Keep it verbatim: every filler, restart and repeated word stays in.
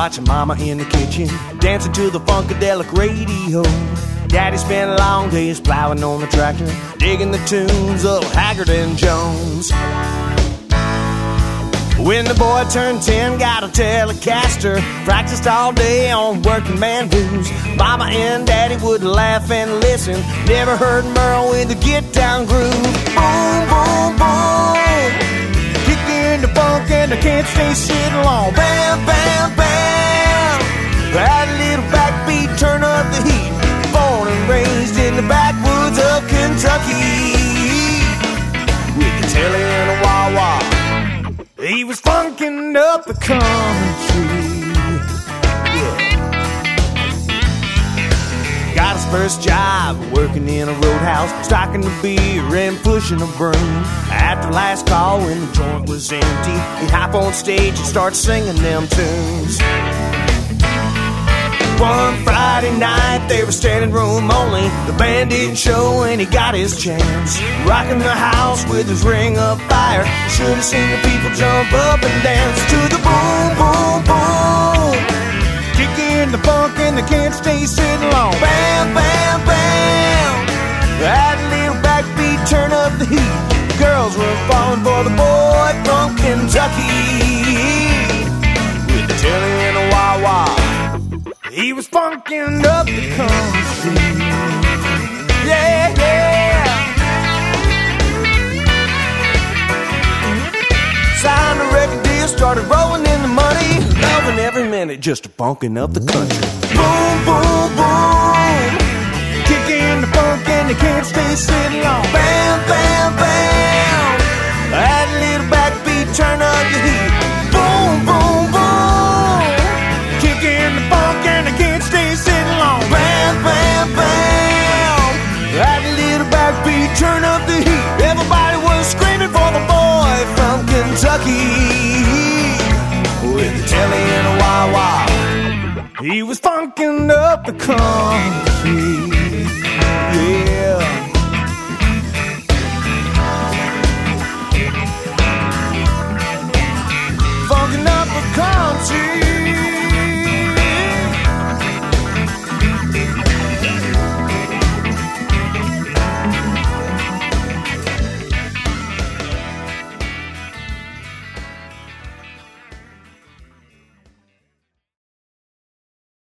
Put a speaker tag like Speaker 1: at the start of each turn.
Speaker 1: watching mama in the kitchen, dancing to the Funkadelic radio. Daddy spent long days plowing on the tractor, digging the tunes of Haggard and Jones. When the boy turned ten, got a Telecaster, practiced all day on working man blues. Mama and Daddy would laugh and listen, never heard Merle with a get-down groove. Boom, boom, boom, kick in the funk and I can't stay sitting long. Bam, bam, bam, add a little backbeat, turn up the heat. Born and raised in the backwoods of Kentucky, with the telly and a wah-wah, he was funkin' up the country. Yeah. Got his first job working in a roadhouse, stocking the beer and pushing a broom. After last call, when the joint was empty, he'd hop on stage and start singing them tunes. One Friday night, they were standing room only. The band didn't show and he got his chance. Rocking the house with his ring of fire. Should have seen the people jump up and dance to the boom, boom, boom. Kick in the funk and they can't stay sitting long. Bam, bam, bam. Add a little backbeat, turn up the heat. The girls were falling for the boy from Kentucky, with the telly and a wah-wah. He was funkin' up the country. Yeah, yeah. Signed a record deal, started rolling in the money, loving every minute, just a funkin' up the country. Boom, boom, boom, kick in the funk and they can't stay sitting long. Bam, bam, bam, add a little backbeat, turn up the heat. Boom, boom, boom, kick in the funk and they can't stay sitting long. Bam, bam, bam, add a little backbeat, turn up the heat. Everybody was screaming for the boy from Kentucky, with the telly and a wah-wah. He was funkin' up the country. Yeah. Funkin' up the country.